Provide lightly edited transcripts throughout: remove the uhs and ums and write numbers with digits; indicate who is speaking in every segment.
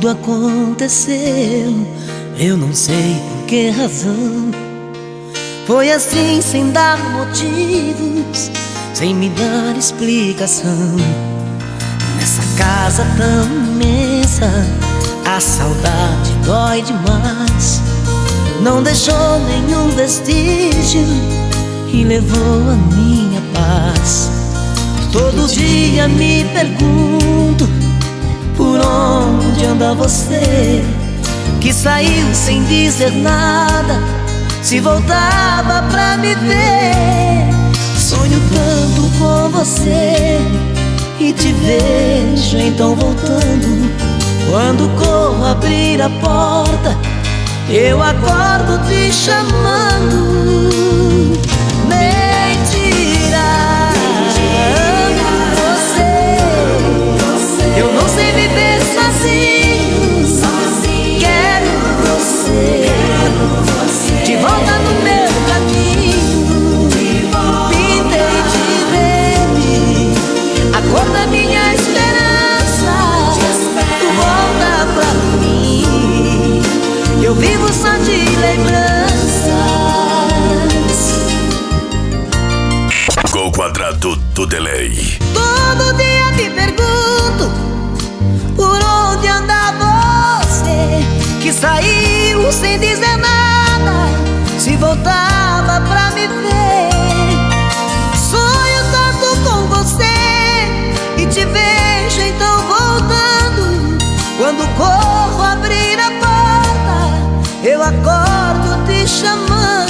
Speaker 1: tudo aconteceu, eu não sei por que razão. Foi assim, sem dar motivos, sem me dar explicação. Nessa casa tão imensa, a saudade dói demais. Não deixou nenhum vestígio e levou a minha paz. Todo dia me pergunto por onde anda você, que saiu sem dizer nada, se voltava pra me ver. Sonho tanto com você e te vejo então voltando. Quando corro abrir a porta, eu acordo te chamando. Mentira, amo você. Eu não sei viver sozinho, quero você de volta no meu caminho. Pintei de verde a cor da minha esperança. Volta pra mim, eu vivo só de lembranças.
Speaker 2: Gol Quadrado do Delay.
Speaker 1: Todo dia me pergunto por onde anda você, que saiu sem dizer nada, se voltava pra me ver. Sonho tanto com você e te vejo então voltando. Quando corro abrir a porta, eu acordo te chamando.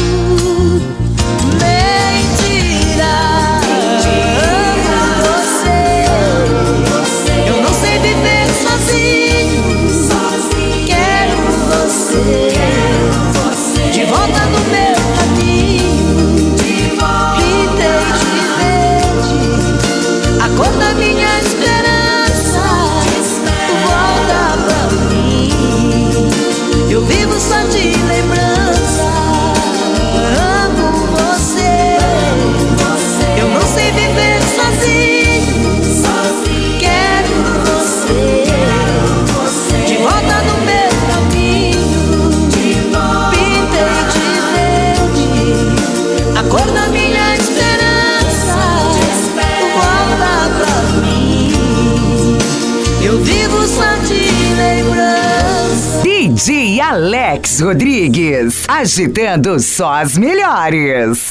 Speaker 1: Mentira, amo você. Eu não sei viver sozinho, quero você de volta no meu caminho. Pintei de verde a cor da minha esperança. Volta pra mim, eu vivo só de lembrança. Amo você. Eu não sei viver sozinho, quero você de volta no meu caminho. Pintei de verde a cor da minha esperança. Volta pra mim, eu vivo só de lembrança.
Speaker 3: DJ Alex Rodrigues, agitando só as melhores.